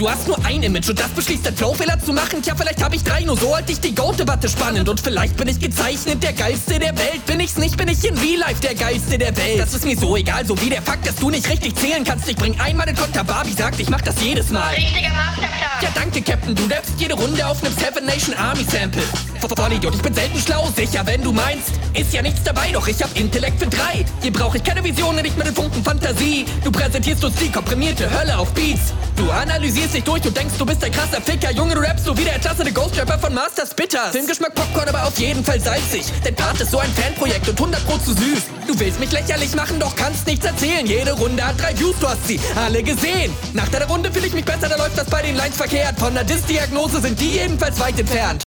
Du hast nur ein Image und das beschließt, den Flowfehler zu machen. Tja, vielleicht hab ich drei, nur so halt ich die Goat-Debatte spannend. Und vielleicht bin ich gezeichnet der Geilste der Welt. Bin ich's nicht, bin ich in Real Life der Geilste der Welt. Das ist mir so egal, so wie der Fakt, dass du nicht richtig zählen kannst. Ich bring einmal den Konter, Barbie sagt, ich mach das jedes Mal. Richtiger Masterplan. Ja, danke, Captain, du rappst jede Runde auf nem Seven Nation Army Sample. Vollidiot, ich bin selten schlau, sicher, wenn du meinst. Ist ja nichts dabei, doch ich hab Intellekt für 3. Hier brauch ich keine Visionen, nicht mit den Funken Fantasie. Du präsentierst uns die komprimierte Hölle auf Beats. Du analysierst dich durch, du denkst, du bist ein krasser Ficker. Junge, du rappst so wie der entlassene Ghost-Rapper von Master Spitters. Filmgeschmack Popcorn, aber auf jeden Fall salzig. Dein Part ist so ein Fanprojekt und 100% zu süß. Du willst mich lächerlich machen, doch kannst nichts erzählen. Jede Runde hat 3 Views, du hast sie alle gesehen. Nach deiner Runde fühle ich mich besser, da läuft das bei den Lines verkehrt. Von der Diss-Diagnose sind die jedenfalls weit entfernt.